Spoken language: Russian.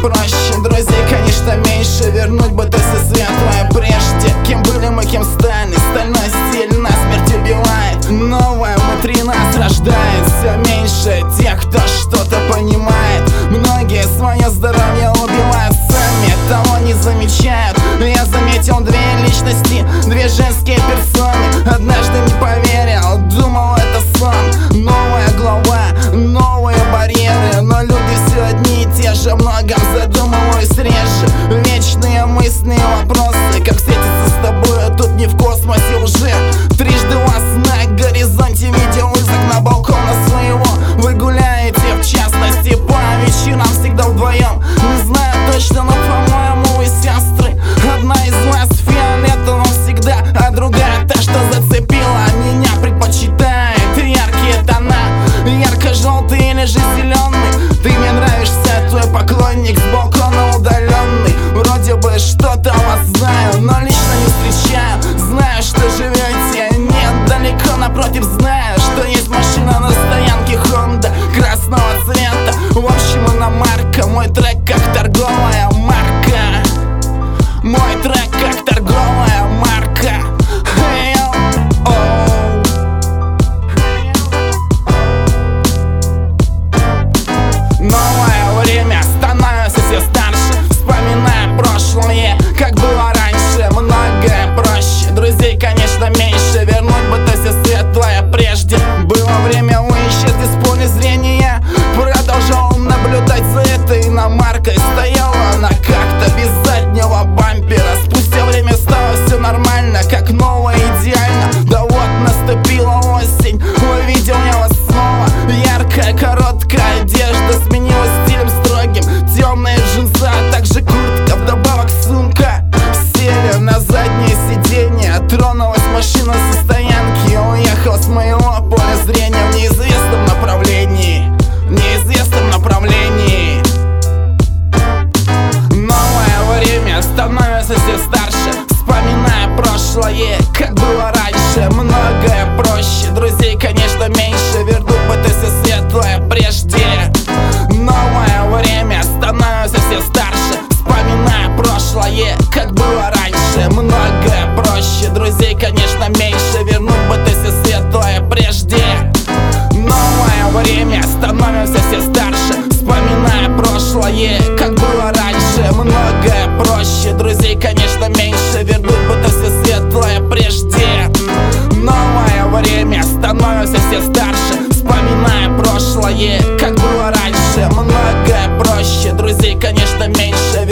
проще, друзей, конечно, меньше. Вернуть бы то все светлое прежде. Кем были мы, кем стали. Стальной стиль насмерть убивает. Новое внутри нас рождает все меньше тех, кто что-то понимает. Многие свое здоровье убивают сами, того не замечают. Я заметил две личности, две женские персоны. Однажды не поверил, думал это сон. Новая глава, новые барьеры, но люди все одни и те же. Многом задумываюсь реже. Вечные мысли и вопросы, как встретиться с тобой, а тут не в космосе уже. Трижды вас на горизонте видел из окна балкона своего. Вы гуляете, в частности, по вечерам всегда вдвоем. Не знаю точно, но, по-моему, вы сестры. Одна из вас фиолетовым всегда, а другая та, что зацепила меня, предпочитает яркие тона. Ярко-желтый или же зеленый. Ты мне нравишься, твой поклонник с балкона удаленный. Вроде бы что-то о вас знаю, но лично не встречаю. Знаю, что живете недалеко, напротив знаю, что есть машина на стоянке Honda красного цвета. В общем, иномарка, мой трек как торговая марка. Мой трек как торговая марка. Новое время, становится все старше. Вспоминая прошлое, как было раньше. Многое проще, друзей, конечно, меньше. Вернуть бы то все светлое прежде. Было время, вы исчезли с поля зрения. Продолжал наблюдать за этой иномаркой. Стояла она как-то без заднего бампера. Спустя время стало все нормально, как новое, идеально. Да вот наступила осень, увидел я вас снова. Яркая, короткая одежда сменилась стилем строгим. Темные джинсы, а также куртка, вдобавок сумка. Сели на заднее сиденье, тронулась машина со стоянки. Уехал с моего поля зрения в неизвестном направлении. Неизвестном направлении. Новое время, становится все старше. Вспоминая прошлое, как было раньше. Многое проще, друзей, конечно, меньше. Вернуть бы то все светлое прежде. Новое время, становится все старше. Вспоминая прошлое, как было раньше. Многое проще, друзей, конечно, меньше. Вернуть бы то все светлое прежде. Новое время, становимся все старше. Вспоминая прошлое, как было раньше. Многое проще, друзей, конечно, меньше. Вернуть бы то все светлое прежде. Новое время, становимся все старше. Вспоминая прошлое, как было раньше. Многое проще, друзей, конечно, меньше.